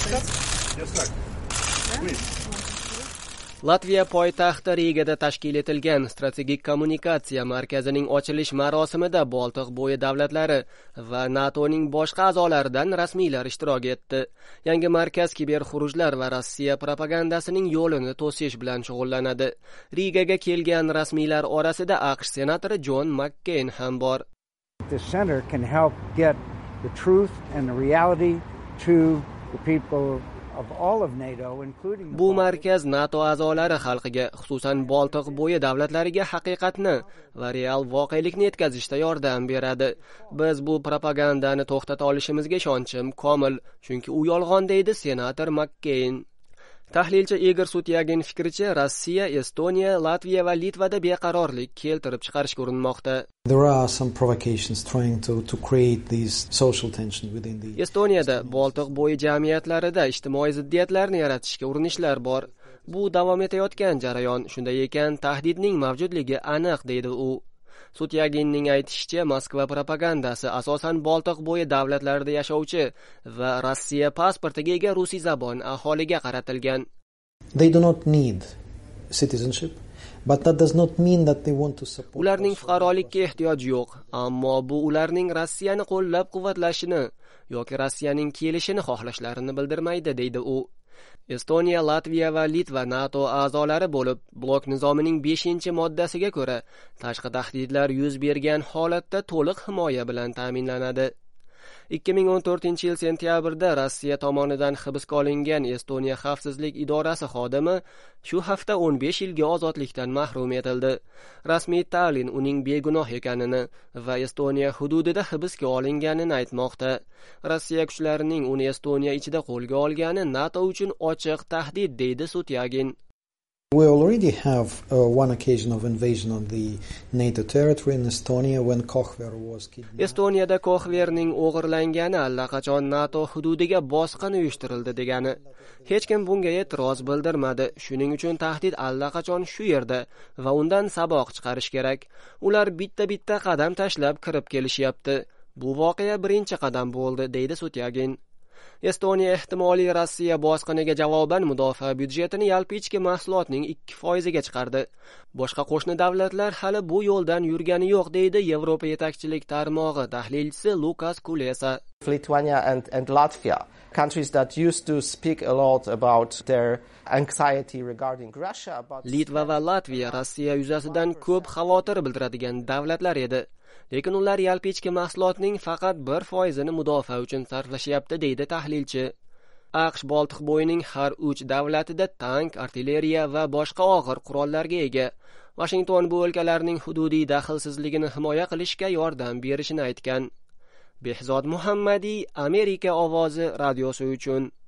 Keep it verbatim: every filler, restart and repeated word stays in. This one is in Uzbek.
Latviya poytaxti Rigada tashkil etilgan strategik kommunikatsiya markazining ochilish marosimida Boltiq bo'yi davlatlari va NATOning boshqa a'zolaridan rasmiylar ishtirok etdi. Yangi markaz kiberxurujlar va Rossiya propagandasining yo'lini to'sish bilan shug'ullanadi. Rigaga kelgan rasmiylar orasida AQSh senatori John McCain ham bor. The center can help get the truth and the reality to the people of all of NATO, including Bu markaz NATO a'zolari xalqiga, xususan Boltiq bo'yi davlatlariga haqiqatni va real voqelikni yetkazishda yordam beradi. Biz bu propagandani to'xtata olishimizga ishonchim komil, chunki u yolg'on, deydi senator McCain. Tahlilchi Igor Sutyagin fikricha, Rossiya, Estoniya, Latviya va Litvada beqarorlik keltirib chiqarishga urinmoqda. There are some provocations trying to to create these social tension within the Estoniyada Boltiq bo'yi jamiyatlarida ijtimoiy ziddiyatlarni yaratishga urinishlar bor. Bu davom etayotgan jarayon, shunday ekan tahdidning mavjudligi aniq, deydi u. Sutyaginning aytishicha, Moskva propagandasi asosan Boltiq bo'yi davlatlarida yashovchi va Rossiya pasportiga ega rusiyzabon aholiga qaratilgan. They do not need citizenship, but that does not mean that they want to support. Ularning fuqarolikka ehtiyoji yo'q, ammo bu ularning Rossiyani qo'llab-quvvatlashini yoki Rossiyaning kelishini xohlashlarini bildirmaydi, deydi u. Estoniya, Latviya va Litva NATO a'zolari bo'lib, blok nizomining beshinchi moddasiga ko'ra, tashqi tahdidlar yuz bergan holatda to'liq himoya bilan ta'minlanadi. ikki ming o'n to'rtinchi yil sentyabrda Rossiya tomonidan hibsga olingan Estoniya xavfsizlik idorasi xodimi shu hafta o'n besh yilga ozodlikdan mahrum etildi. Rasmiy Tallinn uning begunoh ekanini va Estoniya hududida hibsga olinganini aytmoqda. Rossiya kuchlarining uni Estoniya ichida qo'lga olgani NATO uchun ochiq tahdid, deydi Sutyagin. We already have uh, one occasion of invasion on the NATO territory in Estonia when Kohver was kidnapped. Estoniyada Kohverning o'g'irlangani allaqachon NATO hududiga bosqin uyushtirildi degani. Hech kim bunga e'tiroz bildirmadi. Shuning uchun tahdid allaqachon shu yerda va undan saboq chiqarish kerak. Ular bitta-bitta qadam tashlab kirib kelishyapti. Bu voqea birinchi qadam bo'ldi, deydi Sutyagin. Estoniya ehtimoliy Rossiya bosqiniga javoban mudofaa byudjetini yalpi ichki mahsulotning ikki foiziga chiqardi. Boshqa qo'shni davlatlar hali bu yo'ldan yurgani yo'q, deydi Yevropa yetakchilik tarmog'i tahlilchisi Lukas Kulesa. Lithuania and, and Latvia, countries that used to speak a lot about their anxiety regarding Russia. But... Litva va Latviya Rossiya yuzasidan ko'p xavotir bildiradigan davlatlar edi. Lekin ular yalpi ichki mahsulotning faqat bir foizini mudofaa uchun sarflashyapti, deydi tahlilchi. AQSh Boltiq bo'yining har uch davlatida tank, artilleriya va boshqa og'ir qurollarga ega. Washington bu o'lkalarning hududiy daxlsizligini himoya qilishga yordam berishini aytgan. Behzod Muhammadiy, Amerika ovozi radiosi uchun